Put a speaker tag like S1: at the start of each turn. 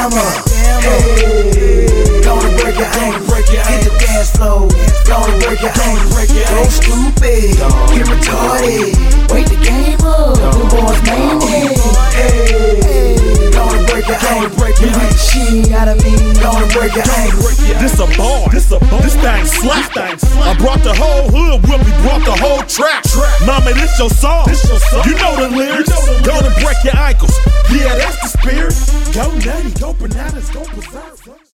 S1: hammer. Hey, gonna break your ankle. Hit the dance floor. Gonna break your ankle. Go stupid. Get retarded. Wake the game up. The boys manic. Hey, gonna break your ankle. You beat the shit out of me. Gonna break your ankle.
S2: This a bar. This thing slap. I brought the whole hood with me. Brought the whole trap. Mama, this your song. You know the lyrics. Gonna break your ankles. Yeah, that's the spirit. Go nutty, go bananas, go berserk.